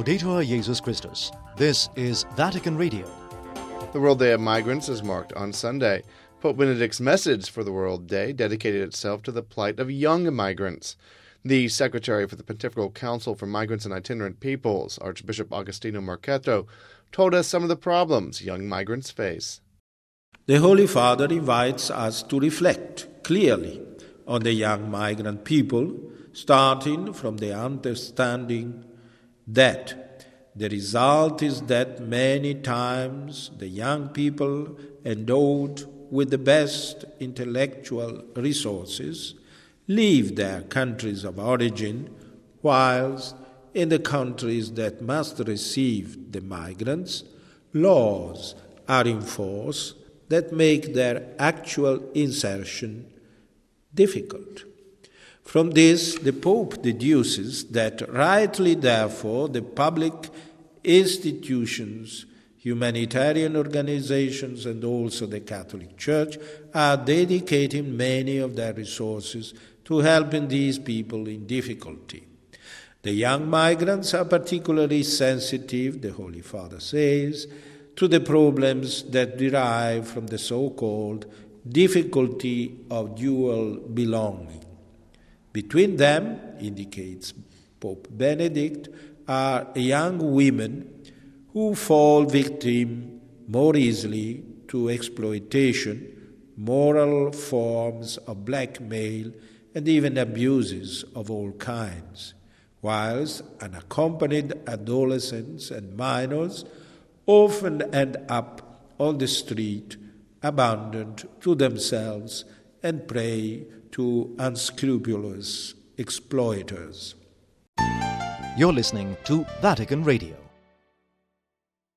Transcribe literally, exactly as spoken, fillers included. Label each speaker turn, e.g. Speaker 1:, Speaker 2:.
Speaker 1: Laudetur Jesus Christus. This is Vatican Radio.
Speaker 2: The World Day of Migrants is marked on Sunday. Pope Benedict's message for the World Day dedicated itself to the plight of young migrants. The Secretary for the Pontifical Council for Migrants and Itinerant Peoples, Archbishop Agostino Marchetto, told us some of the problems young migrants face.
Speaker 3: The Holy Father invites us to reflect clearly on the young migrant people, starting from the understanding that the result is that many times the young people endowed with the best intellectual resources leave their countries of origin, whilst in the countries that must receive the migrants, laws are in force that make their actual insertion difficult. From this, the Pope deduces that rightly, therefore, the public institutions, humanitarian organizations, and also the Catholic Church are dedicating many of their resources to helping these people in difficulty. The young migrants are particularly sensitive, the Holy Father says, to the problems that derive from the so-called difficulty of dual belonging. Between them, indicates Pope Benedict, are young women who fall victim more easily to exploitation, moral forms of blackmail, and even abuses of all kinds, whilst unaccompanied adolescents and minors often end up on the street, abandoned to themselves and prey to unscrupulous exploiters.
Speaker 1: You're listening to Vatican Radio.